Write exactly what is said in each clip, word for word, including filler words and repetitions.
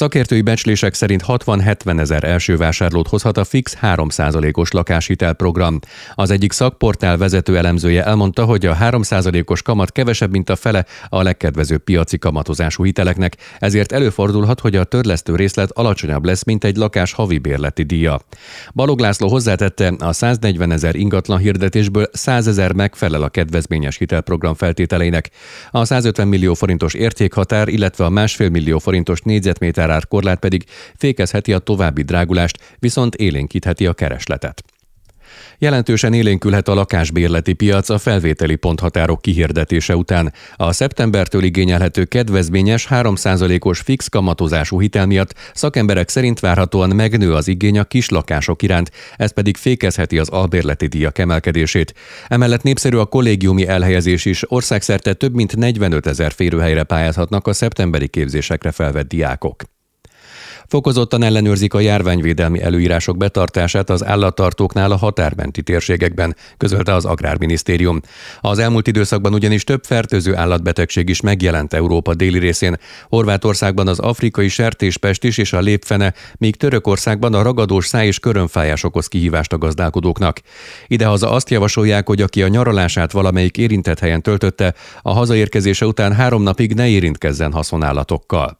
Szakértői becslések szerint hatvan-hetven ezer első vásárlót hozhat a fix három százalékos lakáshitelprogram. Az egyik szakportál vezető elemzője elmondta, hogy a három százalékos kamat kevesebb, mint a fele a legkedvezőbb piaci kamatozású hiteleknek, ezért előfordulhat, hogy a törlesztő részlet alacsonyabb lesz, mint egy lakás havi bérleti díja. Balog László hozzátette, a száznegyven ezer ingatlan hirdetésből száz ezer megfelel a kedvezményes hitelprogram feltételeinek. A százötven millió forintos értékhatár, illetve a másfél millió forintos négyzetméterár korlát pedig fékezheti a további drágulást, viszont élénkítheti a keresletet. Jelentősen élénkülhet a lakásbérleti piac a felvételi ponthatárok kihirdetése után. A szeptembertől igényelhető kedvezményes három százalékos fix kamatozású hitel miatt szakemberek szerint várhatóan megnő az igény a kis lakások iránt, ez pedig fékezheti az albérleti díjak emelkedését. Emellett népszerű a kollégiumi elhelyezés is, országszerte több mint negyvenöt ezer férőhelyre pályázhatnak a szeptemberi képzésekre felvett diákok. Fokozottan ellenőrzik a járványvédelmi előírások betartását az állattartóknál a határmenti térségekben, közölte az Agrárminisztérium. Az elmúlt időszakban ugyanis több fertőző állatbetegség is megjelent Európa déli részén. Horvátországban az afrikai sertéspest is és a lépfene, míg Törökországban a ragadós száj- és körömfájás okoz kihívást a gazdálkodóknak. Idehaza azt javasolják, hogy aki a nyaralását valamelyik érintett helyen töltötte, a hazaérkezése után három napig ne érintkezzen haszonállatokkal.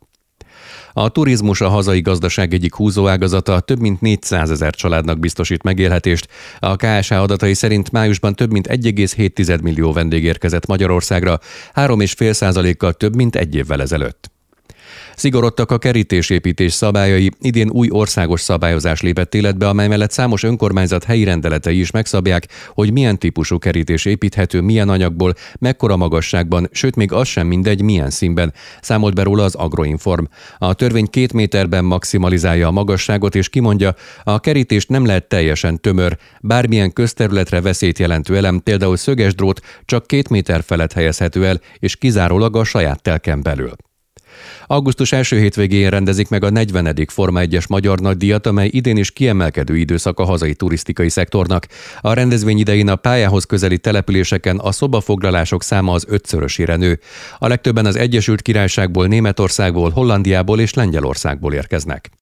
A turizmus a hazai gazdaság egyik húzóágazata, több mint négyszázezer családnak biztosít megélhetést. A ká es há adatai szerint májusban több mint egy egész hét millió vendég érkezett Magyarországra, három egész öt százalékkal több, mint egy évvel ezelőtt. Szigorodtak a kerítésépítés szabályai, idén új országos szabályozás lépett életbe, amely mellett számos önkormányzat helyi rendeletei is megszabják, hogy milyen típusú kerítés építhető, milyen anyagból, mekkora magasságban, sőt még az sem mindegy, milyen színben, számolt be róla az Agroinform. A törvény két méterben maximalizálja a magasságot és kimondja, a kerítést nem lehet teljesen tömör, bármilyen közterületre veszélyt jelentő elem, például szöges drót csak két méter felett helyezhető el, és kizárólag a saját telken belül. Augusztus első hétvégén rendezik meg a negyvenedik Forma egyes magyar nagydíjat, amely idén is kiemelkedő időszak a hazai turisztikai szektornak. A rendezvény idején a pályához közeli településeken a szobafoglalások száma az ötszörösére nő. A legtöbben az Egyesült Királyságból, Németországból, Hollandiából és Lengyelországból érkeznek.